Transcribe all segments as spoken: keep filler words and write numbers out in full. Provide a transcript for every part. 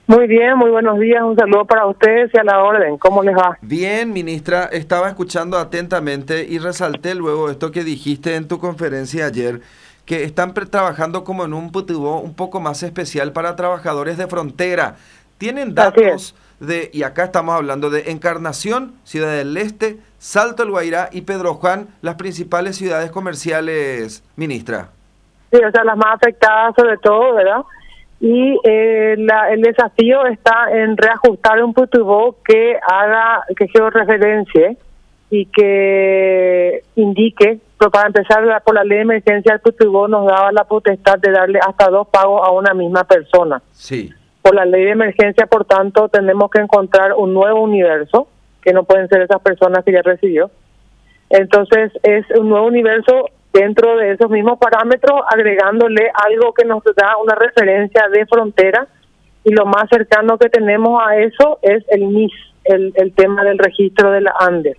Muy bien, muy buenos días, un saludo para ustedes y a la orden. ¿Cómo les va? Bien, ministra, estaba escuchando atentamente y resalté luego esto que dijiste en tu conferencia ayer, que están trabajando como en un P T U un poco más especial para trabajadores de frontera. ¿Tienen datos de, y acá estamos hablando de Encarnación, Ciudad del Este, Salto del Guairá y Pedro Juan, las principales ciudades comerciales, ministra? Sí, o sea, las más afectadas sobre todo, ¿verdad? Y eh, la, el desafío está en reajustar un P T U que haga, que georreferencie y que indique, pero para empezar por la ley de emergencia el P T U nos daba la potestad de darle hasta dos pagos a una misma persona. Sí. Por la ley de emergencia, por tanto, tenemos que encontrar un nuevo universo, que no pueden ser esas personas que ya recibió. Entonces, es un nuevo universo dentro de esos mismos parámetros, agregándole algo que nos da una referencia de frontera, y lo más cercano que tenemos a eso es el N I S, el, el tema del registro de la ANDES.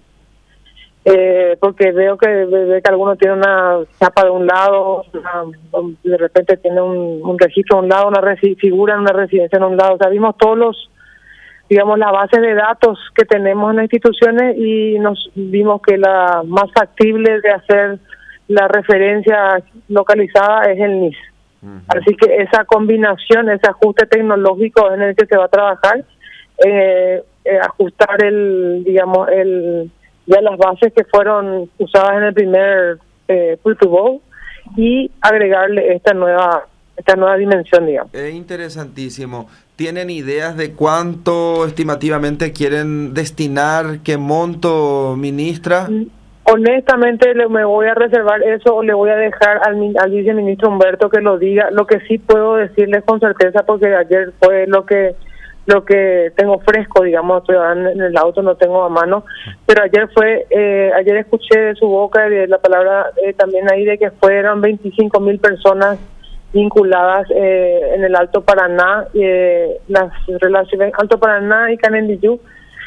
Eh, porque veo que, de, que alguno tiene una chapa de un lado, una, de repente tiene un, un registro de un lado, una resi figura en una residencia en un lado. O sea, vimos todos los, digamos, las bases de datos que tenemos en las instituciones y nos vimos que la más factible de hacer la referencia localizada es el N I S. Uh-huh. Así que esa combinación, ese ajuste tecnológico es en el que se va a trabajar, eh, eh, ajustar el, digamos, el ya las bases que fueron usadas en el primer eh, P T U y agregarle esta nueva esta nueva dimensión, digamos. Es interesantísimo. ¿Tienen ideas de cuánto estimativamente quieren destinar, qué monto, ministra? Honestamente le, me voy a reservar eso o le voy a dejar al, al viceministro Humberto que lo diga. Lo que sí puedo decirles con certeza, porque ayer fue lo que lo que tengo fresco, digamos, estoy en el auto, no tengo a mano, pero ayer fue, eh, ayer escuché de su boca de la palabra eh, también ahí de que fueron veinticinco mil personas vinculadas eh, en el Alto Paraná, eh, las relaciones Alto Paraná y Canendillú,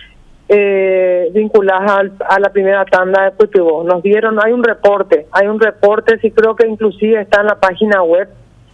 eh, vinculadas al, a la primera tanda de P T U. Nos dieron, hay un reporte, hay un reporte, sí creo que inclusive está en la página web,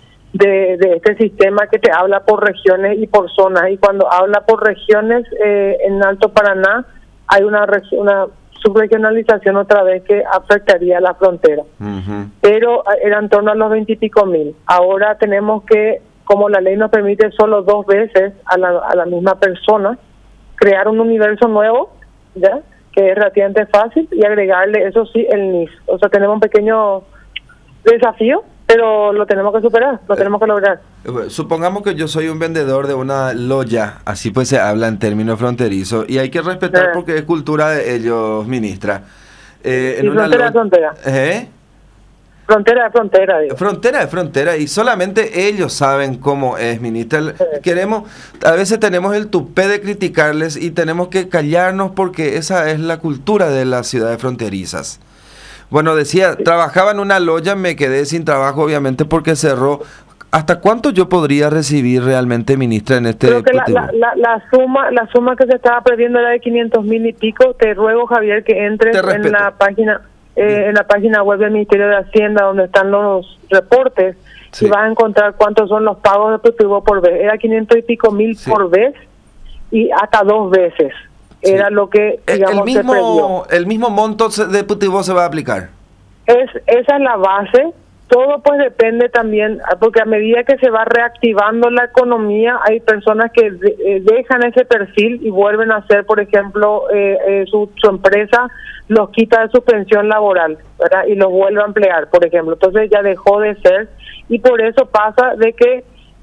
De, de este sistema que te habla por regiones y por zonas, y cuando habla por regiones, eh, en Alto Paraná hay una una subregionalización otra vez que afectaría la frontera, uh-huh. Pero era en torno a los veintipico mil. Ahora tenemos que, como la ley nos permite solo dos veces a la, a la misma persona, crear un universo nuevo, ya que es relativamente fácil, y agregarle, eso sí, el N I S. O sea, tenemos un pequeño desafío, pero lo tenemos que superar, lo tenemos que lograr. Supongamos que yo soy un vendedor de una loya, así pues se habla en términos fronterizos, y hay que respetar eh. porque es cultura de ellos, ministra. Eh, en y una frontera de frontera. ¿Eh? Frontera de frontera, digo. Frontera de frontera, y solamente ellos saben cómo es, ministra. Sí. Queremos, a veces tenemos el tupé de criticarles y tenemos que callarnos porque esa es la cultura de las ciudades fronterizas. Bueno, decía, trabajaba en una loya, me quedé sin trabajo obviamente porque cerró. ¿Hasta cuánto yo podría recibir realmente, ministra, en este Creo que la, la, la, la suma la suma que se estaba perdiendo era de quinientos mil y pico. Te ruego, Javier, que entres en la página eh, en la página web del Ministerio de Hacienda, donde están los reportes, sí. Y vas a encontrar cuántos son los pagos de P T U por vez. Era quinientos y pico mil, sí, por vez, y hasta dos veces. Sí. Era lo que, digamos, el mismo, se perdió. El mismo monto de P T U se va a aplicar. Es, esa es la base. Todo pues depende también, porque a medida que se va reactivando la economía, hay personas que de, eh, dejan ese perfil y vuelven a hacer, por ejemplo, eh, eh, su, su empresa los quita de su pensión laboral, ¿verdad? Y los vuelve a emplear, por ejemplo. Entonces ya dejó de ser, y por eso pasa de que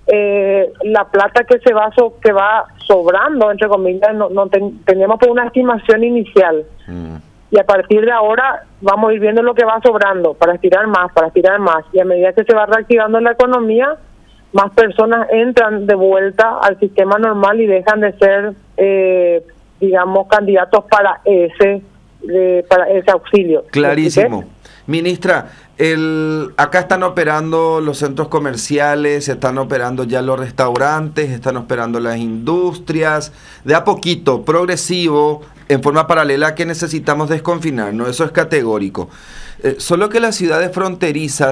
eh, la plata que se va so, que va sobrando, entre comillas, no, no ten, teníamos por una estimación inicial. Mm. Y a partir de ahora vamos a ir viendo lo que va sobrando para estirar más, para estirar más. Y a medida que se va reactivando la economía, más personas entran de vuelta al sistema normal y dejan de ser, eh, digamos, candidatos para ese eh, para ese auxilio. Clarísimo. ¿Sí? Ministra, el, acá están operando los centros comerciales, están operando ya los restaurantes, están operando las industrias, de a poquito, progresivo, en forma paralela, que necesitamos desconfinar, ¿no? Eso es categórico. Eh, solo que las ciudades fronterizas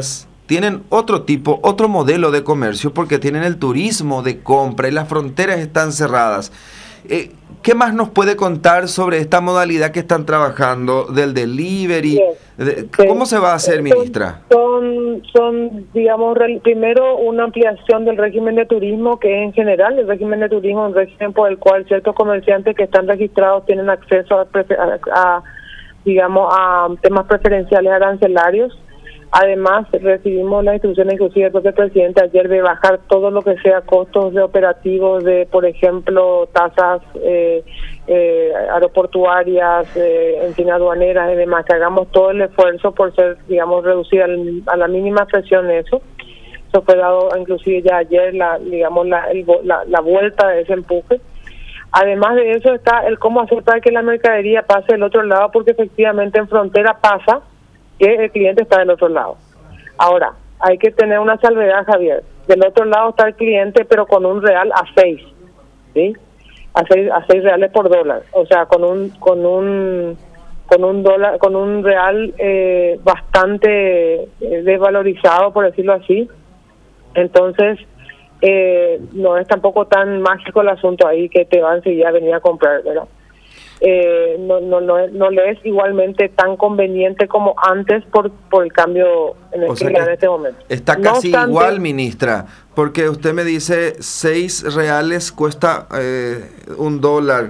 tienen otro tipo, otro modelo de comercio, porque tienen el turismo de compra y las fronteras están cerradas. Eh, ¿Qué más nos puede contar sobre esta modalidad que están trabajando del delivery? De, ¿Cómo se va a hacer, ministra? Son, son digamos, primero una ampliación del régimen de turismo, que es en general el régimen de turismo, un régimen por el cual ciertos comerciantes que están registrados tienen acceso a, a, a digamos, a temas preferenciales arancelarios. Además, recibimos la instrucción inclusive del presidente ayer de bajar todo lo que sea costos de operativos de, por ejemplo, tasas eh, eh, aeroportuarias, eh, en fin, aduaneras y demás, que hagamos todo el esfuerzo por ser, digamos, reducir al, a la mínima presión eso. Eso fue dado inclusive ya ayer, la, digamos, la, el, la, la vuelta de ese empuje. Además de eso está el cómo hacer para que la mercadería pase del otro lado, porque efectivamente en frontera pasa que el cliente está del otro lado. Ahora, hay que tener una salvedad, Javier. Del otro lado está el cliente, pero con un real a seis, ¿sí? A seis, a seis reales por dólar. O sea, con un con un con un dólar, con un real eh, bastante eh, desvalorizado, por decirlo así. Entonces, eh, no es tampoco tan mágico el asunto ahí que te van enseguida a venir a comprar, ¿verdad? Eh, no, no, no, no le es igualmente tan conveniente como antes por, por el cambio en, el o sea que en este momento. Está no casi obstante, igual, ministra, porque usted me dice seis reales cuesta eh, un dólar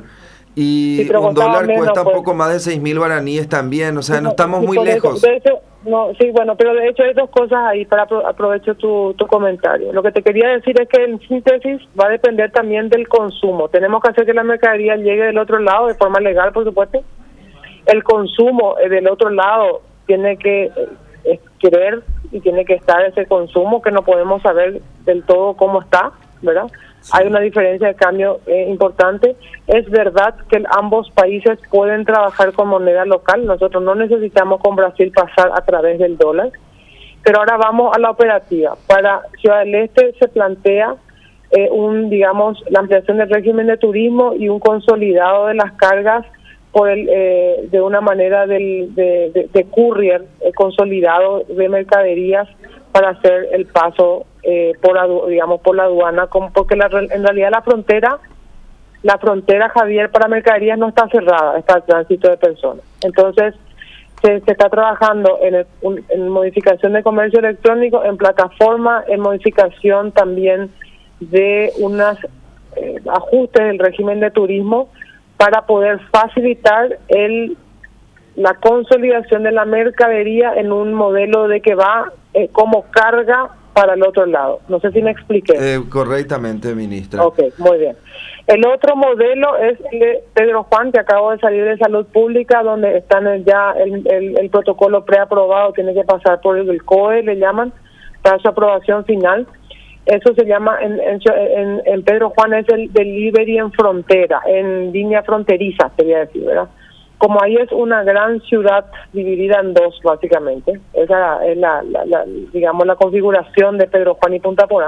y sí, un dólar menos, cuesta pues. un poco más de seis mil guaraníes también, o sea, no, no estamos sí, muy lejos. Eso, de hecho, no, sí, bueno, pero de hecho hay dos cosas ahí para apro aprovecho tu, tu comentario. Lo que te quería decir es que en síntesis va a depender también del consumo. Tenemos que hacer que la mercadería llegue del otro lado de forma legal, por supuesto. El consumo eh, del otro lado tiene que eh, querer y tiene que estar ese consumo que no podemos saber del todo cómo está, ¿verdad? Sí. Hay una diferencia de cambio eh, importante. Es verdad que ambos países pueden trabajar con moneda local. Nosotros no necesitamos con Brasil pasar a través del dólar. Pero ahora vamos a la operativa. Para Ciudad del Este se plantea eh, un, digamos, la ampliación del régimen de turismo y un consolidado de las cargas por el, eh, de una manera del, de, de, de courier eh, consolidado de mercaderías para hacer el paso eh, por digamos por la aduana, como porque la, en realidad la frontera la frontera Javier para mercaderías no está cerrada, está el tránsito de personas. Entonces se, se está trabajando en, el, un, en modificación de comercio electrónico, en plataforma, en modificación también de unos eh, ajustes del régimen de turismo para poder facilitar el la consolidación de la mercadería en un modelo de que va eh, como carga para el otro lado. No sé si me expliqué. Eh, correctamente, ministra. Ok, muy bien. El otro modelo es el de Pedro Juan, que acabo de salir de Salud Pública, donde están ya el, el, el protocolo preaprobado, tiene que pasar por el, el C O E, le llaman, para su aprobación final. Eso se llama, en, en, en Pedro Juan es el delivery en frontera, en línea fronteriza, quería decir, ¿verdad? Como ahí es una gran ciudad dividida en dos, básicamente, esa es la, la, la, digamos, la configuración de Pedro Juan y Punta Porá,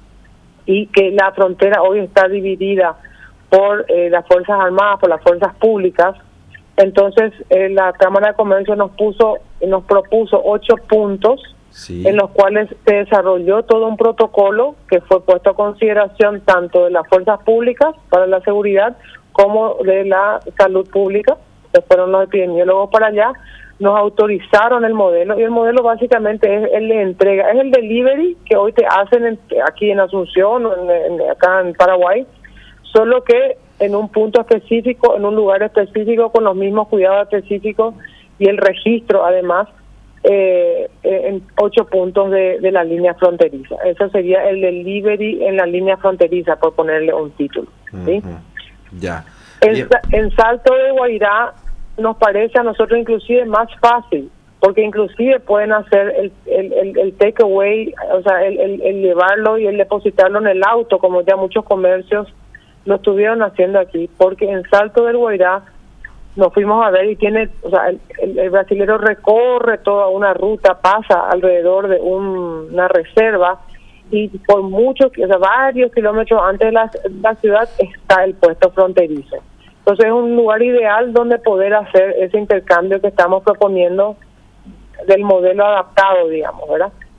y que la frontera hoy está dividida por eh, las Fuerzas Armadas, por las Fuerzas Públicas. Entonces, eh, la Cámara de Comercio nos puso, nos propuso ocho puntos, sí, en los cuales se desarrolló todo un protocolo que fue puesto a consideración tanto de las Fuerzas Públicas para la seguridad como de la salud pública. Que fueron los epidemiólogos para allá, nos autorizaron el modelo, y el modelo básicamente es el de entrega, es el delivery que hoy te hacen en, aquí en Asunción, o en, en, acá en Paraguay, solo que en un punto específico, en un lugar específico, con los mismos cuidados específicos, y el registro además, eh, en ocho puntos de, de la línea fronteriza. Eso sería el delivery en la línea fronteriza, por ponerle un título, ¿sí? Uh-huh. Ya. En, en Salto de Guairá nos parece a nosotros inclusive más fácil, porque inclusive pueden hacer el, el, el, el takeaway, o sea, el, el, el llevarlo y el depositarlo en el auto, como ya muchos comercios lo estuvieron haciendo aquí, porque en Salto del Guairá nos fuimos a ver y tiene, o sea, el, el, el brasilero recorre toda una ruta, pasa alrededor de un, una reserva, y por muchos, o sea, varios kilómetros antes de la, la ciudad está el puesto fronterizo. Entonces es un lugar ideal donde poder hacer ese intercambio que estamos proponiendo del modelo adaptado, digamos, ¿verdad?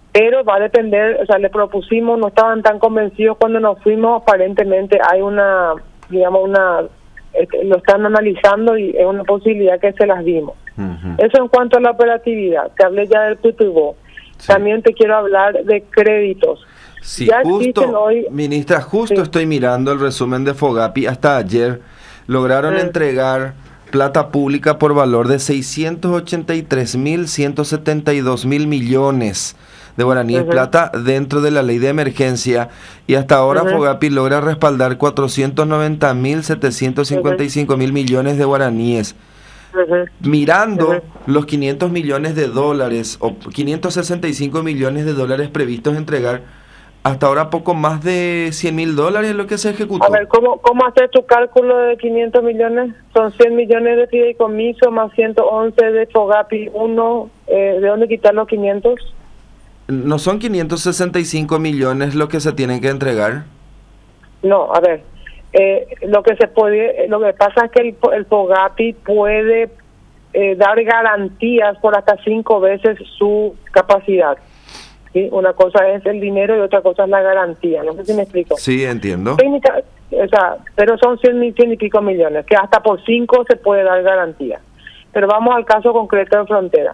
pero va a depender, o sea, le propusimos, no estaban tan convencidos cuando nos fuimos, aparentemente hay una, digamos, una, este, lo están analizando y es una posibilidad que se las dimos. Uh-huh. Eso en cuanto a la operatividad, te hablé ya del P T V O, sí. También te quiero hablar de créditos. Sí, ya justo, hoy, ministra, justo sí. Estoy mirando el resumen de FOGAPI, hasta ayer lograron uh-huh. entregar plata pública por valor de seiscientos ochenta y tres mil ciento setenta y dos mil millones de guaraníes, uh-huh. plata dentro de la ley de emergencia, y hasta ahora uh-huh. FOGAPI logra respaldar cuatrocientos noventa mil setecientos cincuenta y cinco uh-huh. mil millones de guaraníes. Uh-huh. Mirando uh-huh. los quinientos millones de dólares o quinientos sesenta y cinco millones de dólares previstos entregar, hasta ahora poco más de cien mil dólares es lo que se ejecutó. A ver, ¿cómo, cómo haces tu cálculo de quinientos millones? Son cien millones de fideicomiso más ciento once de FOGAPI uno. Eh, ¿De dónde quitar los quinientos? ¿No son quinientos sesenta y cinco millones lo que se tienen que entregar? No, a ver, eh, lo que se puede, lo que pasa es que el, el FOGAPI puede eh, dar garantías por hasta cinco veces su capacidad. ¿Sí? Una cosa es el dinero y otra cosa es la garantía, no sé si me explico. Sí, entiendo. Técnica, o sea, pero son cien, cien y pico millones, que hasta por cinco se puede dar garantía. Pero vamos al caso concreto de Frontera.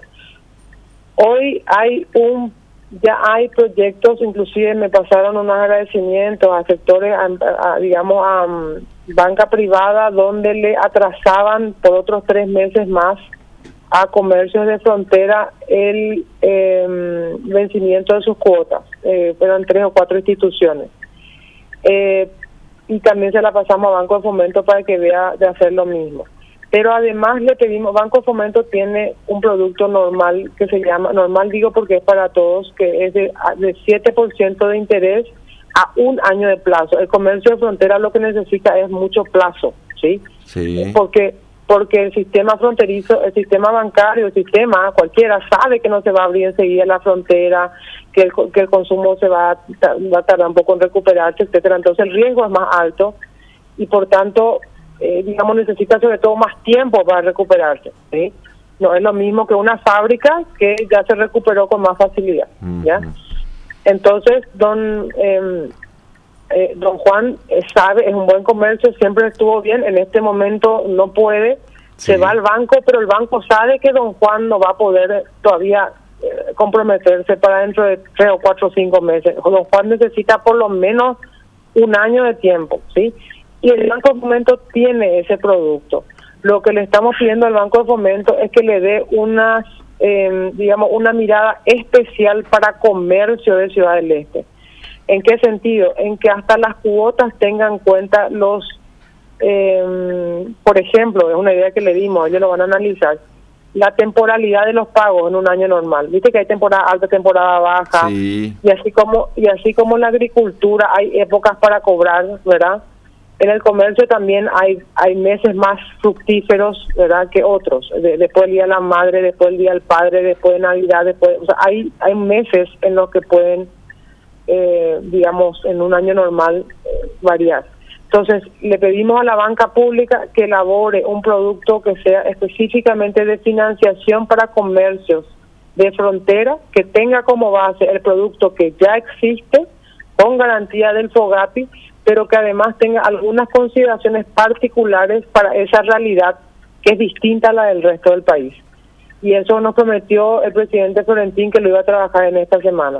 Hoy hay un, ya hay proyectos, inclusive me pasaron unos agradecimientos a sectores, a, a, digamos, a um, banca privada, donde le atrasaban por otros tres meses más a comercios de frontera el eh, vencimiento de sus cuotas. Eh, eran tres o cuatro instituciones. Eh, y también se la pasamos a Banco de Fomento para que vea de hacer lo mismo. Pero además le pedimos, Banco de Fomento tiene un producto normal que se llama, normal digo porque es para todos, que es de, de siete por ciento de interés a un año de plazo. El comercio de frontera lo que necesita es mucho plazo, ¿sí? Sí. Porque porque el sistema fronterizo, el sistema bancario, el sistema cualquiera sabe que no se va a abrir enseguida la frontera, que el, que el consumo se va a, va a tardar un poco en recuperarse, etcétera. Entonces el riesgo es más alto y por tanto, eh, digamos, necesita sobre todo más tiempo para recuperarse, ¿sí? No es lo mismo que una fábrica que ya se recuperó con más facilidad, ¿ya? Uh-huh. Entonces, don... Eh, Eh, don Juan eh, sabe, es un buen comercio, siempre estuvo bien, en este momento no puede, sí. Se va al banco, pero el banco sabe que don Juan no va a poder todavía eh, comprometerse para dentro de tres o cuatro o cinco meses. Don Juan necesita por lo menos un año de tiempo, ¿sí? Y el Banco de Fomento tiene ese producto. Lo que le estamos pidiendo al Banco de Fomento es que le dé unas, eh, digamos, una mirada especial para comercio de Ciudad del Este. ¿En qué sentido? En que hasta las cuotas tengan en cuenta los, eh, por ejemplo, es una idea que le dimos, ellos lo van a analizar, la temporalidad de los pagos en un año normal. Viste que hay temporada alta, temporada baja, sí. y así como y así como en la agricultura hay épocas para cobrar, ¿verdad? En el comercio también hay hay meses más fructíferos, ¿verdad?, que otros. De, después del Día de la Madre, después del Día del Padre, después de Navidad, después, o sea, hay hay meses en los que pueden Eh, digamos, en un año normal eh, variar. Entonces, le pedimos a la banca pública que elabore un producto que sea específicamente de financiación para comercios de frontera, que tenga como base el producto que ya existe, con garantía del FOGAPI, pero que además tenga algunas consideraciones particulares para esa realidad que es distinta a la del resto del país. Y eso nos prometió el presidente Florentín que lo iba a trabajar en esta semana.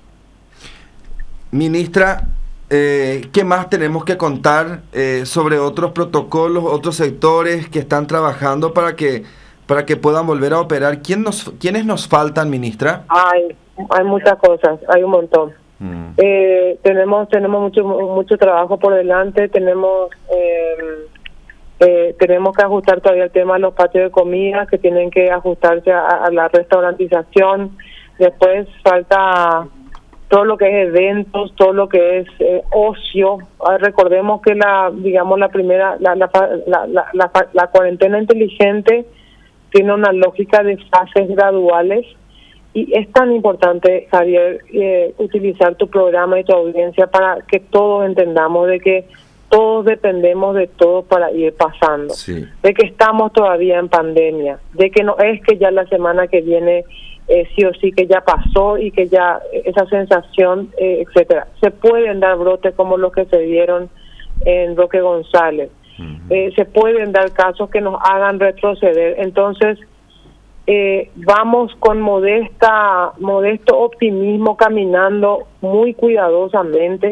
Ministra, eh, ¿qué más tenemos que contar eh, sobre otros protocolos, otros sectores que están trabajando para que para que puedan volver a operar? ¿Quién nos, ¿Quiénes nos faltan, ministra? Hay, hay muchas cosas, hay un montón. Mm. Eh, tenemos tenemos mucho mucho trabajo por delante, tenemos eh, eh, tenemos que ajustar todavía el tema de los patios de comida, que tienen que ajustarse a, a la restaurantización. Después falta todo lo que es eventos, todo lo que es eh, ocio. Ah, recordemos que la, digamos, la primera, la la, la, la, la, la cuarentena inteligente tiene una lógica de fases graduales y es tan importante, Javier, eh, utilizar tu programa y tu audiencia para que todos entendamos de que todos dependemos de todos para ir pasando, sí. De que estamos todavía en pandemia, de que no es que ya la semana que viene eh, sí o sí que ya pasó y que ya esa sensación, eh, etcétera. Se pueden dar brotes como los que se dieron en Roque González. Uh-huh. Eh, se pueden dar casos que nos hagan retroceder. Entonces, eh, vamos con modesta, modesto optimismo, caminando muy cuidadosamente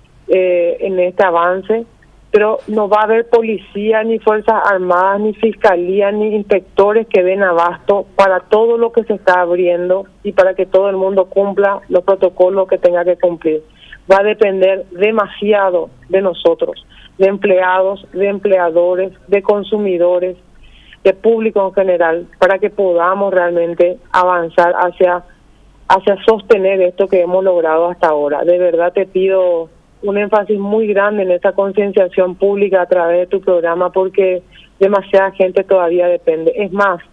eh, en este avance, pero no va a haber policía, ni Fuerzas Armadas, ni Fiscalía, ni inspectores que den abasto para todo lo que se está abriendo y para que todo el mundo cumpla los protocolos que tenga que cumplir. Va a depender demasiado de nosotros, de empleados, de empleadores, de consumidores, de público en general, para que podamos realmente avanzar hacia, hacia sostener esto que hemos logrado hasta ahora. De verdad te pido un énfasis muy grande en esta concienciación pública a través de tu programa, porque demasiada gente todavía depende. Es más,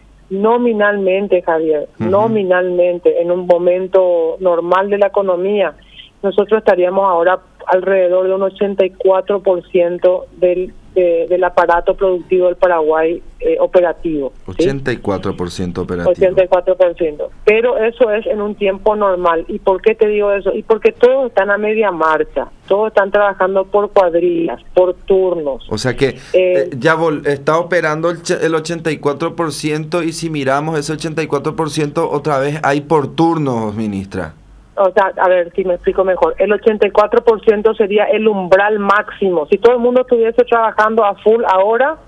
nominalmente, Javier, uh-huh. nominalmente, en un momento normal de la economía, nosotros estaríamos ahora alrededor de un ochenta y cuatro por ciento del, de, del aparato productivo del Paraguay eh, operativo. ochenta y cuatro por ciento ¿sí? Operativo. ochenta y cuatro por ciento. Pero eso es en un tiempo normal. ¿Y por qué te digo eso? Y porque todos están a media marcha. Todos están trabajando por cuadrillas, por turnos. O sea que eh, eh, ya vol- está operando el, ch- el ochenta y cuatro por ciento y si miramos ese ochenta y cuatro por ciento otra vez hay por turnos, ministra. O sea, a ver si me explico mejor. El ochenta y cuatro por ciento sería el umbral máximo. Si todo el mundo estuviese trabajando a full ahora,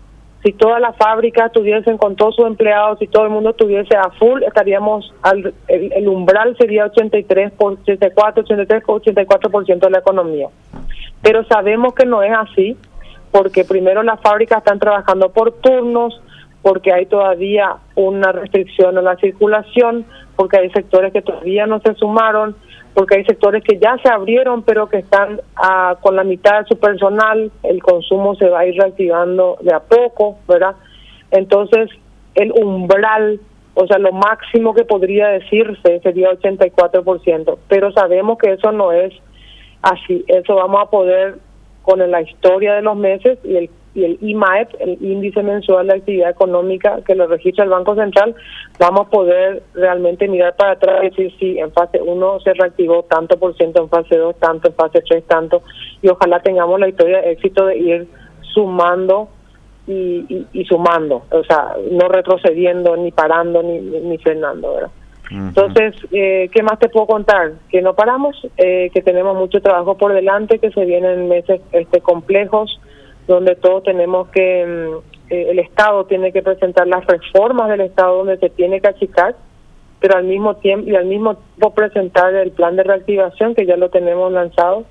si todas las fábricas estuviesen con todos sus empleados, si todo el mundo estuviese a full, estaríamos al el, el umbral sería ochenta y tres por ochenta y cuatro, ochenta y tres, ochenta y cuatro por ciento de la economía. Pero sabemos que no es así, porque primero las fábricas están trabajando por turnos, porque hay todavía una restricción a la circulación, porque hay sectores que todavía no se sumaron, porque hay sectores que ya se abrieron pero que están uh, con la mitad de su personal, el consumo se va a ir reactivando de a poco, ¿verdad? Entonces, el umbral, o sea, lo máximo que podría decirse sería ochenta y cuatro por ciento, pero sabemos que eso no es así. Eso vamos a poder, con la historia de los meses y el y el I M A E P, el índice mensual de actividad económica que lo registra el Banco Central, vamos a poder realmente mirar para atrás y decir si en fase uno se reactivó tanto por ciento, en fase dos tanto, en fase tres tanto, y ojalá tengamos la historia de éxito de ir sumando y, y, y sumando, o sea, no retrocediendo, ni parando, ni, ni, ni frenando, ¿verdad? Uh-huh. Entonces, eh, ¿qué más te puedo contar? Que no paramos, eh, que tenemos mucho trabajo por delante, que se vienen meses este complejos, donde todos tenemos que, eh, el Estado tiene que presentar las reformas del Estado donde se tiene que achicar, pero al mismo tiempo y al mismo tiempo presentar el plan de reactivación que ya lo tenemos lanzado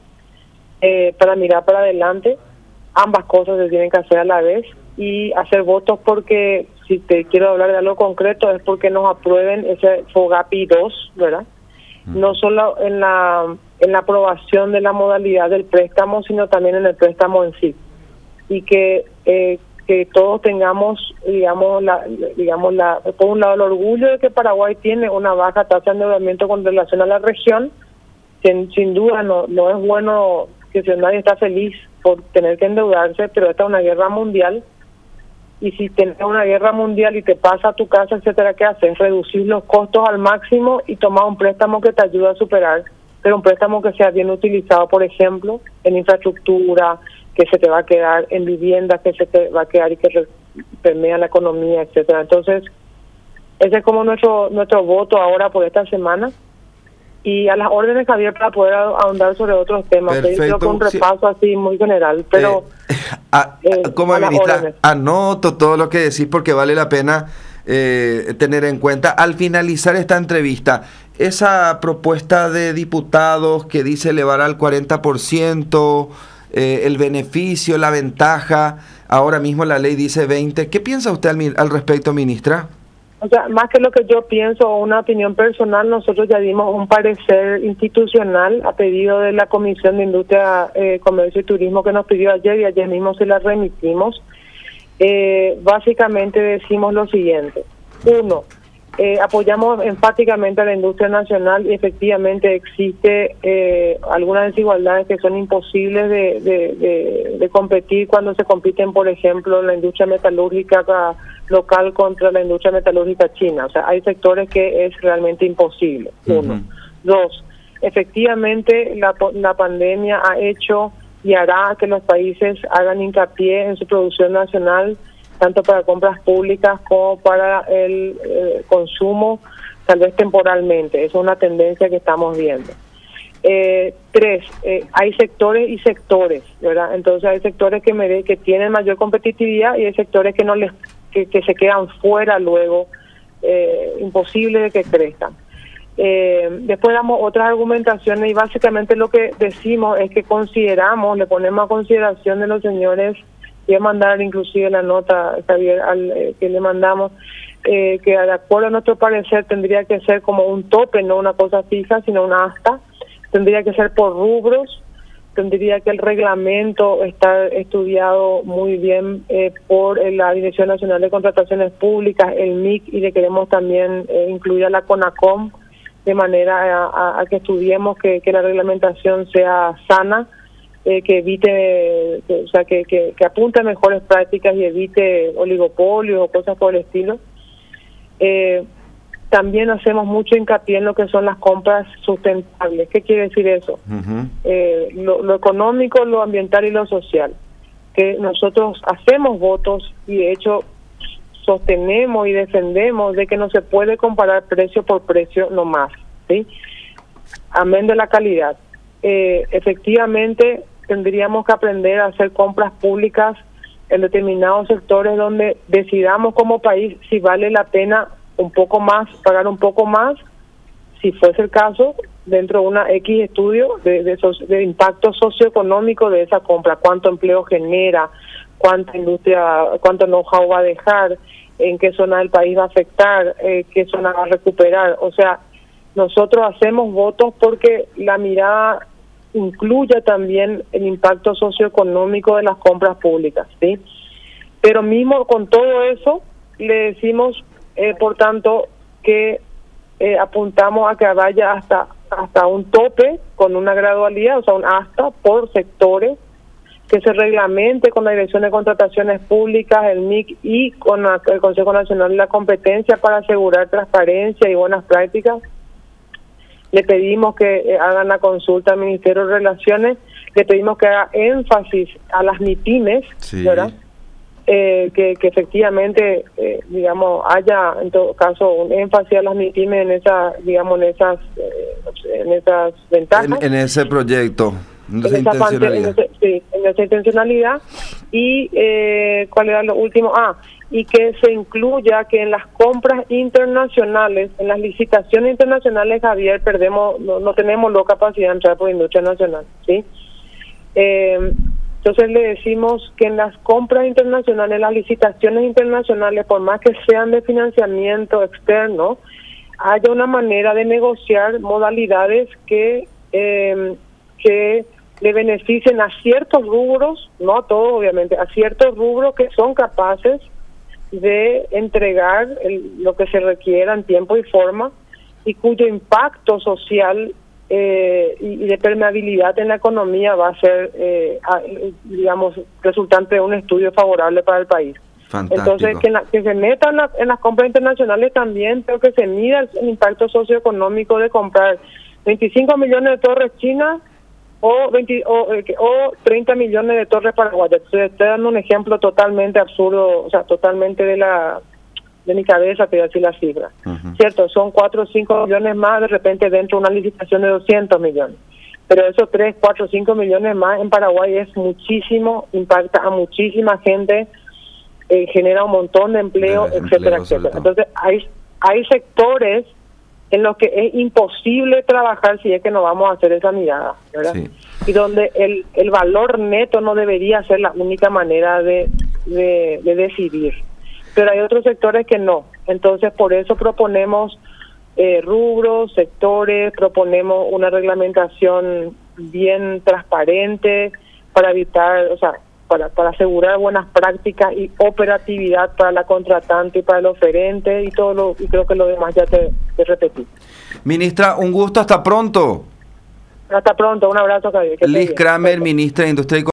eh, para mirar para adelante. Ambas cosas se tienen que hacer a la vez y hacer votos, porque si te quiero hablar de algo concreto es porque nos aprueben ese FOGAPI dos, ¿verdad? Mm. No solo en la en la aprobación de la modalidad del préstamo, sino también en el préstamo en sí. Y que eh, que todos tengamos, digamos, la, digamos la, por un lado el orgullo de que Paraguay tiene una baja tasa de endeudamiento con relación a la región. Sin, sin duda no no es bueno que si nadie está feliz por tener que endeudarse, pero esta es una guerra mundial, y si tienes una guerra mundial y te pasa a tu casa, etcétera, ¿qué haces? Reducir los costos al máximo y tomar un préstamo que te ayude a superar, pero un préstamo que sea bien utilizado, por ejemplo, en infraestructura, que se te va a quedar en vivienda, que se te va a quedar y que permea la economía, etcétera. Entonces, ese es como nuestro nuestro voto ahora por esta semana, y a las órdenes, Javier, para poder ahondar sobre otros temas. Perfecto. Creo un repaso sí. así muy general, pero eh, a, eh, como ministra, anoto todo lo que decís porque vale la pena eh, tener en cuenta. Al finalizar esta entrevista, esa propuesta de diputados que dice elevar al cuarenta por ciento eh, el beneficio, la ventaja, ahora mismo la ley dice veinte, ¿qué piensa usted al, al respecto, ministra? O sea, más que lo que yo pienso o una opinión personal, nosotros ya dimos un parecer institucional a pedido de la Comisión de Industria, eh, Comercio y Turismo, que nos pidió ayer, y ayer mismo se la remitimos. Eh, básicamente decimos lo siguiente. Uno, Eh, apoyamos enfáticamente a la industria nacional y efectivamente existe eh, algunas desigualdades que son imposibles de, de, de, de competir cuando se compiten, por ejemplo, la industria metalúrgica local contra la industria metalúrgica china. O sea, hay sectores que es realmente imposible. Uno. Uh-huh. Dos, efectivamente la, la pandemia ha hecho y hará que los países hagan hincapié en su producción nacional, tanto para compras públicas como para el eh, consumo, tal vez temporalmente. Esa es una tendencia que estamos viendo. Eh, tres, eh, hay sectores y sectores, ¿verdad? Entonces hay sectores que, mere que tienen mayor competitividad y hay sectores que no les que, que se quedan fuera luego, eh, imposible de que crezcan. Eh, después damos otras argumentaciones y básicamente lo que decimos es que consideramos, le ponemos a consideración de los señores, voy a mandar inclusive la nota, Javier, al, eh, que le mandamos, eh, que de acuerdo a nuestro parecer tendría que ser como un tope, no una cosa fija, sino una asta, tendría que ser por rubros, tendría que el reglamento estar estudiado muy bien eh, por eh, la Dirección Nacional de Contrataciones Públicas, el M I C, y le queremos también eh, incluir a la CONACOM, de manera a, a, a que estudiemos que, que la reglamentación sea sana, eh, que evite, que, o sea, que, que, que apunte a mejores prácticas y evite oligopolios o cosas por el estilo. Eh, también hacemos mucho hincapié en lo que son las compras sustentables. ¿Qué quiere decir eso? Uh-huh. eh, lo, lo económico, lo ambiental y lo social. Que nosotros hacemos votos y de hecho sostenemos y defendemos de que no se puede comparar precio por precio nomás, ¿sí? Amén de la calidad. Eh, efectivamente, tendríamos que aprender a hacer compras públicas en determinados sectores donde decidamos como país si vale la pena un poco más, pagar un poco más, si fuese el caso, dentro de una X estudio de, de, de impacto socioeconómico de esa compra, cuánto empleo genera, cuánta industria, cuánto know-how va a dejar, en qué zona del país va a afectar, eh, qué zona va a recuperar. O sea, nosotros hacemos votos porque la mirada incluya también el impacto socioeconómico de las compras públicas, ¿sí? Pero mismo con todo eso, le decimos, eh, por tanto, que eh, apuntamos a que vaya hasta hasta un tope con una gradualidad, o sea, un hasta por sectores, que se reglamente con la Dirección de Contrataciones Públicas, el M I C y con la, el Consejo Nacional de la Competencia para asegurar transparencia y buenas prácticas. Le pedimos que eh, hagan la consulta al Ministerio de Relaciones, le pedimos que haga énfasis a las MIPYMES, sí. ¿verdad? Eh, que, que efectivamente, eh, digamos, haya en todo caso un énfasis a las MIPYMES en esas, digamos, en esas, eh, en esas ventajas. En, en ese proyecto. En esa, en esa intencionalidad. En ese, sí, en esa intencionalidad. Y, eh, ¿cuál era lo último? Ah, y que se incluya que en las compras internacionales, en las licitaciones internacionales, Javier, perdemos, no, no tenemos la capacidad de entrar por industria nacional, ¿sí? Eh, entonces le decimos que en las compras internacionales, las licitaciones internacionales, por más que sean de financiamiento externo, haya una manera de negociar modalidades que eh, que le beneficien a ciertos rubros, no a todos obviamente, a ciertos rubros que son capaces de entregar el, lo que se requiera en tiempo y forma y cuyo impacto social eh, y, y de permeabilidad en la economía va a ser, eh, a, digamos, resultante de un estudio favorable para el país. Fantástico. Entonces, que, la, que se metan la, en las compras internacionales también, pero que se mida el, el impacto socioeconómico de comprar veinticinco millones de torres chinas o, veinte, o, o treinta millones de torres paraguayas. Estoy dando un ejemplo totalmente absurdo, o sea, totalmente de la de mi cabeza, te voy a decir la cifra. Uh-huh. Cierto, son cuatro o cinco millones más de repente dentro de una licitación de doscientos millones. Pero esos tres, cuatro, cinco millones más en Paraguay es muchísimo, impacta a muchísima gente, eh, genera un montón de empleo, de etcétera, etcétera. Entonces, hay, hay sectores en los que es imposible trabajar si es que no vamos a hacer esa mirada, ¿verdad? Sí. Y donde el, el valor neto no debería ser la única manera de, de, de decidir. Pero hay otros sectores que no. Entonces, por eso proponemos eh, rubros, sectores, proponemos una reglamentación bien transparente para evitar, o sea, para, para asegurar buenas prácticas y operatividad para la contratante y para el oferente y todo lo, y creo que lo demás ya te, te repetí. Ministra, un gusto, hasta pronto. Hasta pronto, un abrazo, Javier. Liz Kramer, ministra de Industria y